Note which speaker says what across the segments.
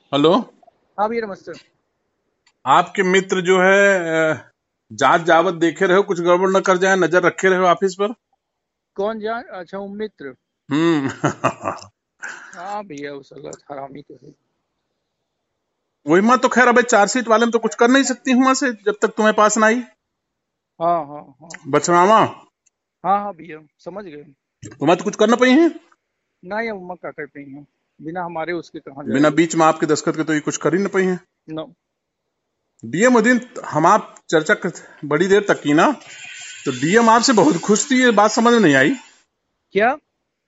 Speaker 1: Hello.
Speaker 2: हाँ भैया नमस्ते।
Speaker 1: आपके मित्र जो है जात जावत देखे रहे हो, कुछ गड़बड़ न कर जाए, नजर रखे रहे हो ऑफिस पर।
Speaker 2: कौन जान? अच्छा वो मित्र।
Speaker 1: हम्म।
Speaker 2: हाँ भैया वो साला हरामी तो है।
Speaker 1: वही मत तो खैर, अबे चार्जशीट वाले में तो कुछ कर नहीं सकती हूँ वहां से जब तक तुम्हें पास ना आई।
Speaker 2: हाँ हाँ हाँ।
Speaker 1: बचनामा।
Speaker 2: हाँ हाँ भैया समझ गए।
Speaker 1: तुम्हें तो कुछ करना पई है।
Speaker 2: ना ये उम्मा क्या कर रही हैं? बिना हमारे उसके कहाँ
Speaker 1: बिना
Speaker 2: जाएगी?
Speaker 1: बीच में आपके दस्तखत के तो ये कुछ कर ही न पई है।
Speaker 2: नो।
Speaker 1: डीएम उस दिन हम आप चर्चा बड़ी देर तक की ना, तो डीएम आपसे बहुत खुश थी, ये बात समझ में नहीं आई।
Speaker 2: क्या?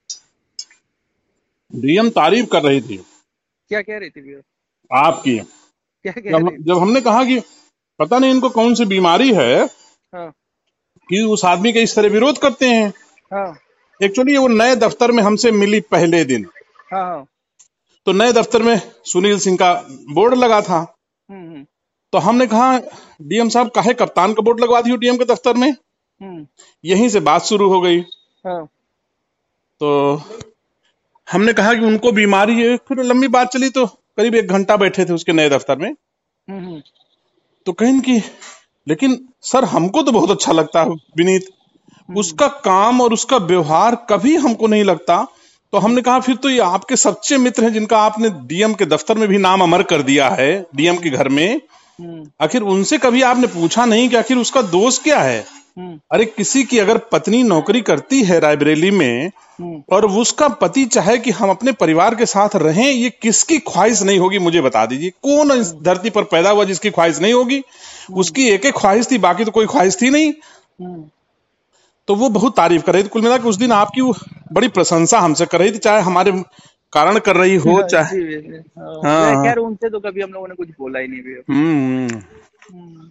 Speaker 1: डीएम तारीफ कर रही थी
Speaker 2: क्या कह रही थी भैया?
Speaker 1: आपकी।
Speaker 2: क्या कह
Speaker 1: जब
Speaker 2: रही
Speaker 1: जब
Speaker 2: थी?
Speaker 1: हमने कहा कि पता नहीं इनको कौन सी बीमारी है
Speaker 2: हाँ
Speaker 1: कि उस आदमी का इस तरह विरोध करते हैं।
Speaker 2: हाँ
Speaker 1: एक्चुअली वो नए दफ्तर में हमसे मिली पहले दिन,
Speaker 2: हाँ हाँ।
Speaker 1: तो नए दफ्तर में सुनील सिंह का बोर्ड लगा था।
Speaker 2: हम्म।
Speaker 1: तो हमने कहा डीएम साहब काहे कप्तान का बोर्ड लगवा दियो डीएम के दफ्तर में।
Speaker 2: हम्म।
Speaker 1: यहीं से बात शुरू हो गई।
Speaker 2: हाँ।
Speaker 1: तो हमने कहा कि उनको बीमारी है, फिर लंबी बात चली, तो करीब 1 घंटा बैठे थे उसके नए दफ्तर में।
Speaker 2: हम्म।
Speaker 1: तो कहें कि लेकिन सर हमको तो बहुत अच्छा लगता है विनीत,
Speaker 2: हम्म।
Speaker 1: उसका काम और उसका व्यवहार कभी हमको नहीं लगता। तो
Speaker 2: हम्म।
Speaker 1: हमने कहा फिर तो ये आपके सच्चे मित्र हैं जिनका आपने डीएम के दफ्तर में भी नाम अमर कर दिया है, डीएम के
Speaker 2: हम्म।
Speaker 1: घर में।
Speaker 2: हम्म।
Speaker 1: आखिर उनसे कभी आपने पूछा नहीं कि आखिर उसका दोष क्या है।
Speaker 2: हम्म।
Speaker 1: अरे किसी की अगर पत्नी नौकरी करती है रायबरेली में,
Speaker 2: हम्म।
Speaker 1: और उसका पति चाहे कि हम अपने परिवार के साथ रहें, ये किसकी ख्वाहिश नहीं होगी मुझे बता दीजिए। कौन इस
Speaker 2: हम्म।
Speaker 1: धरती पर पैदा हुआ जिसकी ख्वाहिश नहीं होगी।
Speaker 2: हम्म।
Speaker 1: उसकी एक एक ख्वाहिश थी, बाकी तो कोई ख्वाहिश थी नहीं।
Speaker 2: हम्म।
Speaker 1: तो वो बहुत तारीफ कर रही थी। कुल मिला के उस दिन आपकी वो बड़ी प्रशंसा हमसे कर रही थी, चाहे हमारे कारण कर रही हो
Speaker 2: हाँ,
Speaker 1: चाहे।
Speaker 2: जी भैया। हाँ,
Speaker 1: हाँ हाँ।
Speaker 2: खैर उनसे तो कभी हम लोगों ने कुछ बोला ही नहीं भैया।
Speaker 1: हम्म।
Speaker 2: हम्म।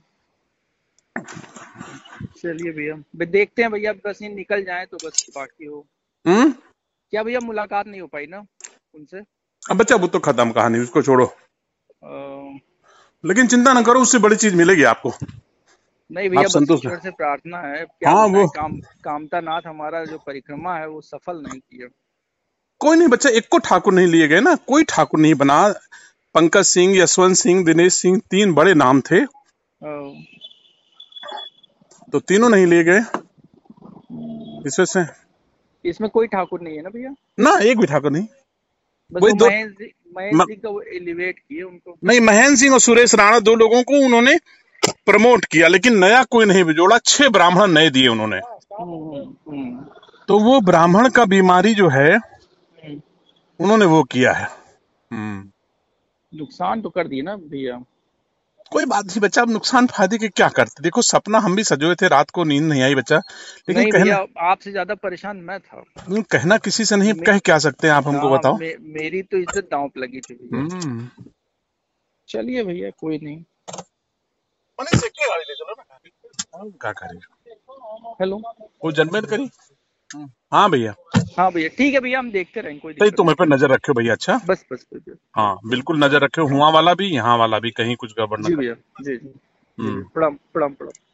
Speaker 2: चलिए भैया देखते हैं भैया, बस ये निकल जाए तो बस बाकी हो।
Speaker 1: हम्म।
Speaker 2: क्या भैया मुलाकात नहीं हो पाई ना उनसे?
Speaker 1: अब बच्चा वो तो खत्म कहानी, उसको छोड़ो।
Speaker 2: अ,
Speaker 1: लेकिन चिंता न करो, उससे बड़ी चीज मिलेगी आपको।
Speaker 2: नहीं
Speaker 1: आप
Speaker 2: भैया बस
Speaker 1: संतुष्ट।
Speaker 2: ईश्वर से प्रार्थना है, क्या
Speaker 1: हाँ
Speaker 2: बताएं,
Speaker 1: वो
Speaker 2: कामता नाथ हमारा जो परिक्रमा है वो सफल नहीं किया।
Speaker 1: कोई नहीं बच्चा, एक को ठाकुर नहीं लिए गए ना, कोई ठाकुर नहीं बना। पंकज सिंह, यशवंत सिंह, दिनेश सिंह, 3 बड़े नाम थे,
Speaker 2: अ,
Speaker 1: तो तीनों नहीं लिए गए इसमें से।
Speaker 2: इसमें कोई ठाकुर नहीं है ना भैया?
Speaker 1: ना एक भी ठाकुर नहीं।
Speaker 2: बस
Speaker 1: वही
Speaker 2: वो
Speaker 1: दो।
Speaker 2: महेंद्र
Speaker 1: म,
Speaker 2: सिंह का वो एलिवेट किए उनको।
Speaker 1: नहीं, महेंद्र सिंह और सुरेश राणा 2 लोगों को उन्होंने प्रमोट किया, लेकिन नया कोई नहीं जोड़ा। 6 ब्राह्मण नए दिए उन्होंने।
Speaker 2: हम्म।
Speaker 1: तो वो ब्राह्मण का बीमारी जो है
Speaker 2: हम्म।
Speaker 1: उन्होंने वो किया है। हम्म।
Speaker 2: नुकसान तो कर दिए ना भैया।
Speaker 1: कोई बात नहीं बच्चा, अब नुकसान फायदे के क्या करते। देखो सपना हम भी सजोए थे, रात को नींद नहीं आई बच्चा। लेकिन
Speaker 2: नहीं
Speaker 1: कहना
Speaker 2: भैया आपसे ज्यादा परेशान मैं था।
Speaker 1: कहना किसी से नहीं,
Speaker 2: मे,
Speaker 1: कह क्या सकते हैं आप हमको
Speaker 2: हाँ
Speaker 1: बताओ।
Speaker 2: मेरी तो इज्जत दांव पे लगी थी भैया।
Speaker 1: हम्म।
Speaker 2: चलिए भैया कोई नहीं।
Speaker 1: मनीष से क्या गाड़ी ले चलो ना। हम क्या करें।
Speaker 2: हेलो।
Speaker 1: वो जनमेल करी। हाँ भैया।
Speaker 2: हाँ भैया ठीक है भैया, हम देखते रहेंगे, कोई
Speaker 1: तो
Speaker 2: दिक्कत
Speaker 1: तुम
Speaker 2: नहीं।
Speaker 1: पे नजर रखो भैया, अच्छा।
Speaker 2: बस बस भैया।
Speaker 1: हाँ बिल्कुल नजर रखो, हुआ वाला भी यहाँ वाला भी कहीं कुछ गड़बड़ न
Speaker 2: जी
Speaker 1: करे।
Speaker 2: भैया। जी जी। जी भैया
Speaker 1: हम्म।
Speaker 2: प्रणाम प्रणाम प्रणाम।